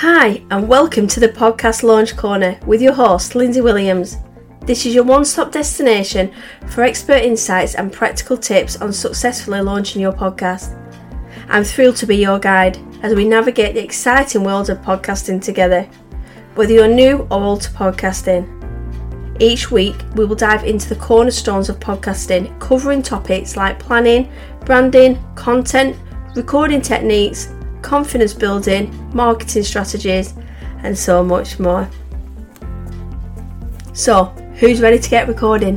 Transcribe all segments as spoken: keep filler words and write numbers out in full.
Hi, and welcome to the Podcast Launch Corner with your host, Lindsay Williams. This is your one-stop destination for expert insights and practical tips on successfully launching your podcast. I'm thrilled to be your guide as we navigate the exciting world of podcasting together, whether you're new or old to podcasting. Each week, we will dive into the cornerstones of podcasting, covering topics like planning, branding, content, recording techniques, confidence building, marketing strategies, and so much more. So, who's ready to get recording?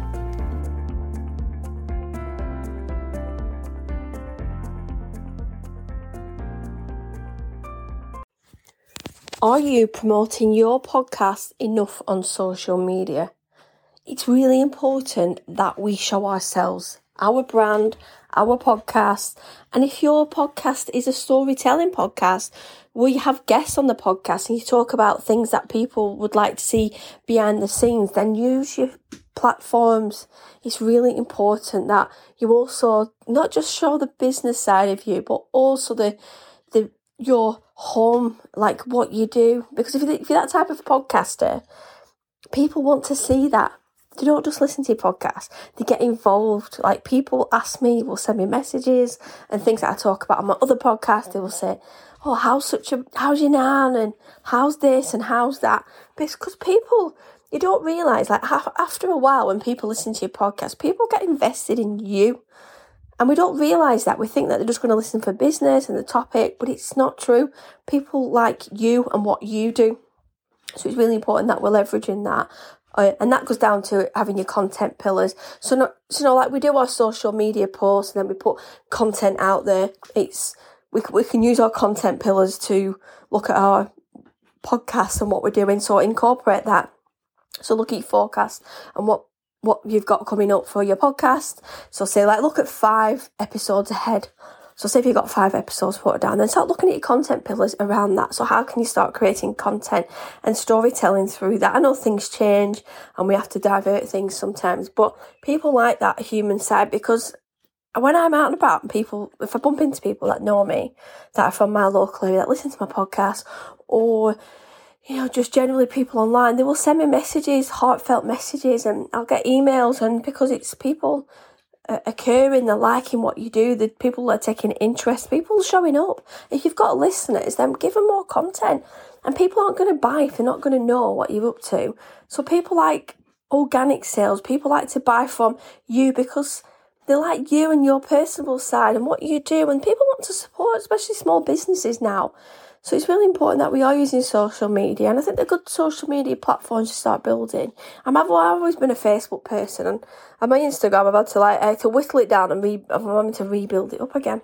Are you promoting your podcast enough on social media? It's really important that we show ourselves, our brand, our podcast. And if your podcast is a storytelling podcast, where you have guests on the podcast and you talk about things that people would like to see behind the scenes, then use your platforms. It's really important that you also not just show the business side of you, but also the the your home, like what you do. Because if you're, if you're that type of podcaster, people want to see that. They don't just listen to your podcast, they get involved. Like, people ask me, will send me messages and things that I talk about on my other podcast. They will say, oh, how's such a, how's your nan, and how's this and how's that? Because people, you don't realise, like, after a while when people listen to your podcast, people get invested in you. And we don't realise that. We think that they're just going to listen for business and the topic, but it's not true. People like you and what you do. So it's really important that we're leveraging that. Uh, and that goes down to having your content pillars. So, not, so, you know, like we do our social media posts and then we put content out there. It's we we can use our content pillars to look at our podcast and what we're doing. So incorporate that. So look at your forecast and what, what you've got coming up for your podcast. So say, like, look at five episodes ahead. So say if you've got five episodes, put it down, then start looking at your content pillars around that. So how can you start creating content and storytelling through that? I know things change and we have to divert things sometimes, but people like that human side, because when I'm out and about and people, if I bump into people that know me, that are from my local area, that listen to my podcast, or, you know, just generally people online, they will send me messages, heartfelt messages, and I'll get emails, and because it's people occurring, they're liking what you do, the people are taking interest, people showing up. If you've got listeners, then give them more content, and people aren't going to buy if they're not going to know what you're up to. So people like organic sales, people like to buy from you because they like you and your personable side and what you do, and people want to support, especially small businesses now. So it's really important that we are using social media, and I think the good social media platforms to start building. I'm, I've always been a Facebook person, and on my Instagram I've had to like I had to whittle it down and re, I'm having to rebuild it up again.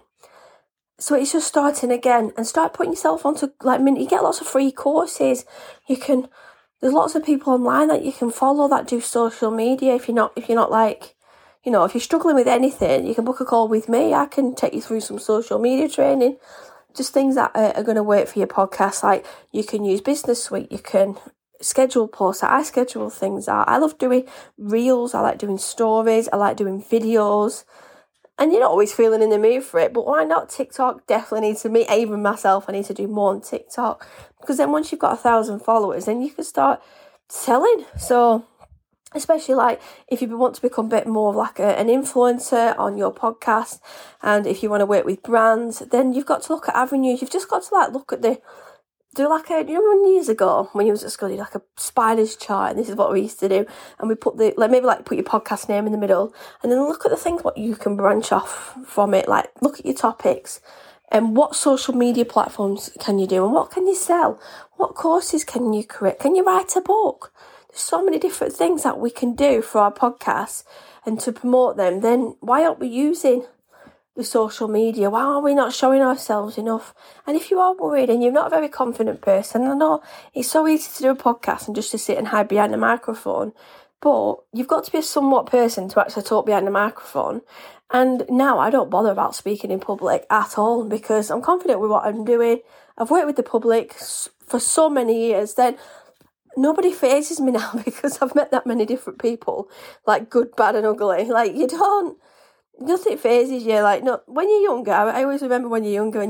So it's just starting again and start putting yourself onto, like, you get lots of free courses. You can, there's lots of people online that you can follow that do social media. If you're not, if you're not like, you know, if you're struggling with anything, you can book a call with me. I can take you through some social media training. Just things that are, are going to work for your podcast. Like, you can use Business Suite, you can schedule posts. I schedule things out. I love doing reels, I like doing stories, I like doing videos. And you're not always feeling in the mood for it, but why not? TikTok definitely needs to meet, even myself, I need to do more on TikTok. Because then once you've got a thousand followers, then you can start selling. So, especially like if you want to become a bit more of like a, an influencer on your podcast, and if you want to work with brands, then you've got to look at avenues. You've just got to like look at the, do like a, you know, years ago when you was at school, you like a spider's chart, and this is what we used to do. And we put the, like maybe like put your podcast name in the middle, and then look at the things what you can branch off from it. Like, look at your topics and what social media platforms can you do, and what can you sell? What courses can you create? Can you write a book? So many different things that we can do for our podcasts and to promote them. Then why aren't we using the social media? Why are we not showing ourselves enough? And if you are worried and you're not a very confident person, I know it's so easy to do a podcast and just to sit and hide behind a microphone, but you've got to be a somewhat person to actually talk behind a microphone. And now I don't bother about speaking in public at all, because I'm confident with what I'm doing. I've worked with the public for so many years. Then nobody phases me now because I've met that many different people, like good, bad and ugly. Like, you don't, nothing phases you. Like, no, when you're younger, I always remember when you're younger and you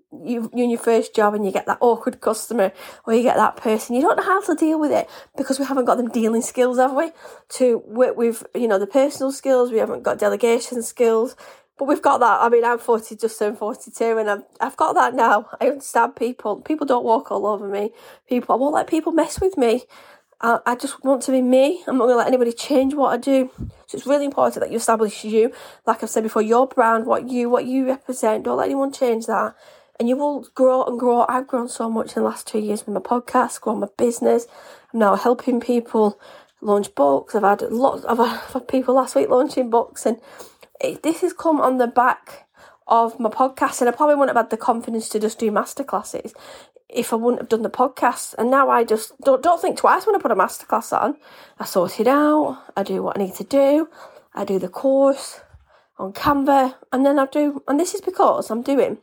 you, you're in your first job and you get that awkward customer or you get that person, you don't know how to deal with it because we haven't got them dealing skills, have we? To work with, you know, the personal skills, we haven't got delegation skills, but we've got that. I mean, I'm forty, just turned forty-two, and I've, I've got that now. I understand people. People don't walk all over me. People, I won't let people mess with me. I, I just want to be me. I'm not going to let anybody change what I do. So it's really important that you establish you. Like I've said before, your brand, what you what you represent. Don't let anyone change that. And you will grow and grow. I've grown so much in the last two years with my podcast, grown my business. I'm now helping people launch books. I've had lots. I've had, I've had people last week launching books, and it, this has come on the back of my podcast. And I probably wouldn't have had the confidence to just do masterclasses if I wouldn't have done the podcast. And now I just don't don't think twice when I put a masterclass on. I sort it out. I do what I need to do. I do the course on Canva, and then I do. And this is because I'm doing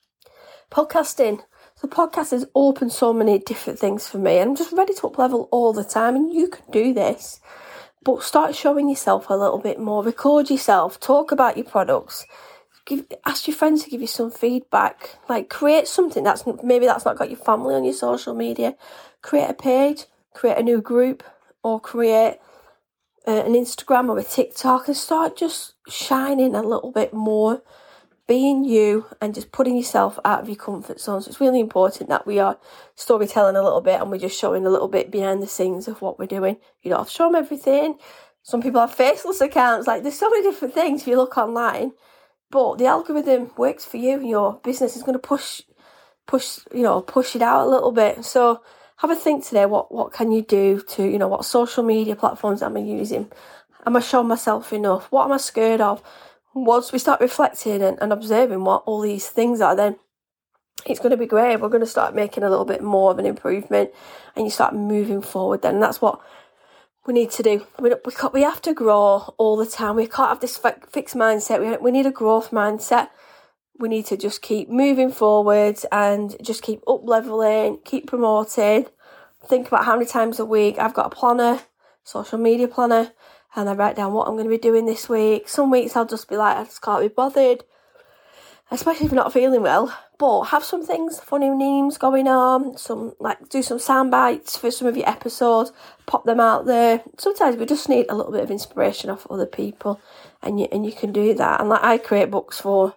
podcasting. So podcast has opened so many different things for me, and I'm just ready to up level all the time, and you can do this. But start showing yourself a little bit more, record yourself, talk about your products, give, ask your friends to give you some feedback, like create something that's, maybe that's not got your family on your social media, create a page, create a new group, or create uh, an Instagram or a TikTok, and start just shining a little bit more, being you and just putting yourself out of your comfort zone. So it's really important that we are storytelling a little bit and we're just showing a little bit behind the scenes of what we're doing. You don't have to show them everything. Some people have faceless accounts. Like, there's so many different things if you look online. But the algorithm works for you, and your business is going to push, push, you know, push it out a little bit. So have a think today. What what can you do to, you know, what social media platforms am I using? Am I showing myself enough? What am I scared of? Once we start reflecting and, and observing what all these things are, then it's going to be great. We're going to start making a little bit more of an improvement, and you start moving forward then. And that's what we need to do. We, we, can't, we have to grow all the time. We can't have this fi- fixed mindset. We, we need a growth mindset. We need to just keep moving forward and just keep up leveling, keep promoting. Think about how many times a week I've got a planner, social media planner, and I write down what I'm going to be doing this week. Some weeks I'll just be like, I just can't be bothered, especially if you're not feeling well. But have some things, funny memes going on, some like do some sound bites for some of your episodes, pop them out there. Sometimes we just need a little bit of inspiration off other people, and you and you can do that. And like, I create books for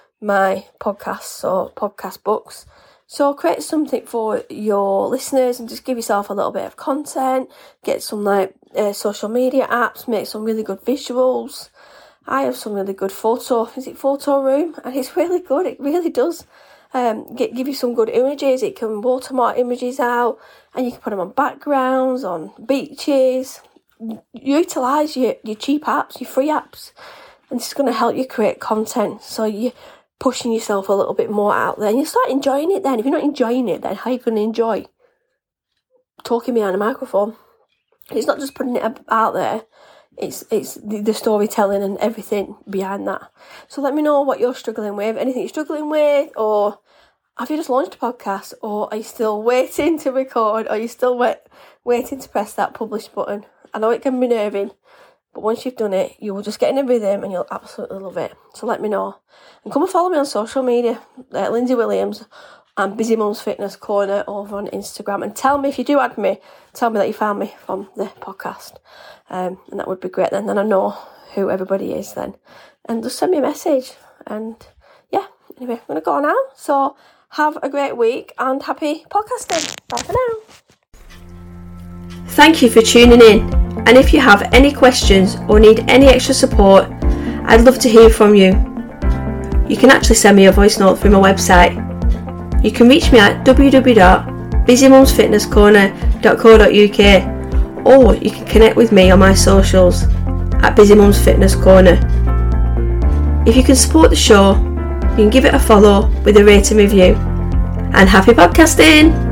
my podcasts or podcast books. So create something for your listeners and just give yourself a little bit of content. Get some like uh, social media apps, make some really good visuals. I have some really good photo, is it Photo Room? And it's really good, it really does um, get, give you some good images. It can watermark images out, and you can put them on backgrounds, on beaches. Utilise your, your cheap apps, your free apps, and it's going to help you create content. So you pushing yourself a little bit more out there, and you start enjoying it then. If you're not enjoying it, then how are you going to enjoy talking behind a microphone? It's not just putting it out there, it's it's the, the storytelling and everything behind that. So let me know what you're struggling with, anything you're struggling with, or have you just launched a podcast, or are you still waiting to record, or are you still wait, waiting to press that publish button? I know it can be nerving, but once you've done it, you will just get in a rhythm and you'll absolutely love it. So let me know. And come and follow me on social media, uh, Lindsay Williams and Busy Mums Fitness Corner over on Instagram. And tell me, if you do add me, tell me that you found me from the podcast. Um, and that would be great then. Then I know who everybody is then. And just send me a message. And yeah, anyway, I'm going to go now. So have a great week and happy podcasting. Bye for now. Thank you for tuning in. And if you have any questions or need any extra support, I'd love to hear from you. You can actually send me a voice note through my website. You can reach me at w w w dot busy mums fitness corner dot co dot u k, or you can connect with me on my socials at Busy Mums Fitness Corner. If you can support the show, you can give it a follow with a rate and review. And happy podcasting!